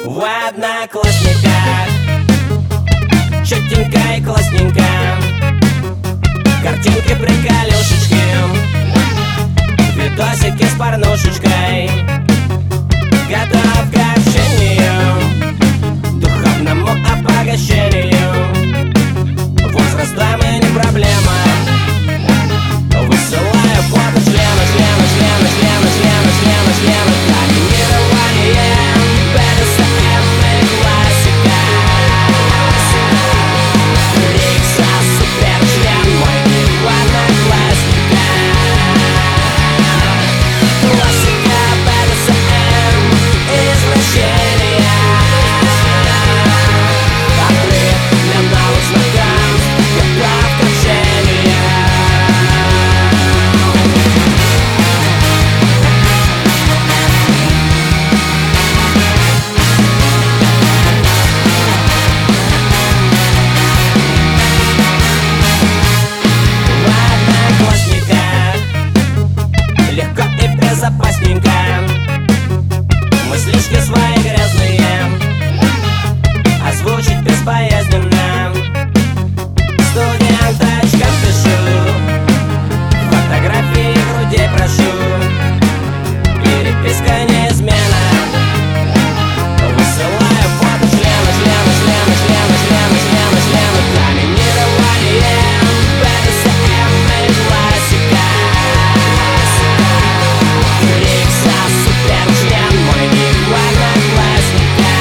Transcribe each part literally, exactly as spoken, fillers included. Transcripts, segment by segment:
В одноклассниках чётенько и классненько, картинки, приколюшечки, видосики с порнушечкой. Готов к общению, духовному обогащению. Возраст дамы не проблема. Высылаю фото члена, члена, члена, члена, члена, члена, члена. Доминирование, бэ дэ эс эм и классика. Рикса, суперчлен, мой мир в одноклассниках. Классика, бэ дэ эс эм, извращение. Отрыв для новых знакомств, готов к общению. Легко и безопасненько, мыслишки свои грязные озвучить безбоязненно. Студенточкам пишу, фотографии грудей прошу, переписка неизмена. Высылаю фото члена, члена, члена, члена, члена, члена, члена. Доминирование, бэ дэ эс эм и классика. Рикса, суперчлен, мой мир в одноклассниках.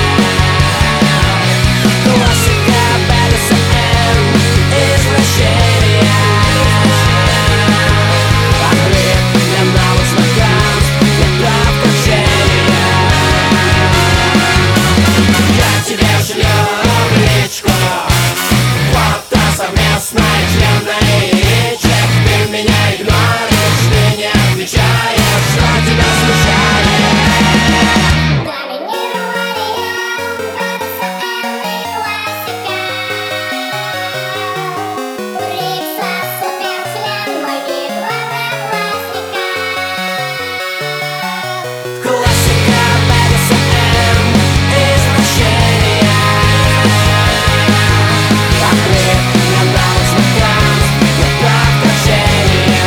Классика, бэ дэ эс эм, извращение. Отрыв для новых знакомств, готов к общению. Я тебе шлю в личку фото совместной членной. Чек, ты меня игноришь, ты не отвечаешь, что тебя смущает. Классика, бэ дэ эс эм, извращение. Отрыв для новых знакомств, готов к общению.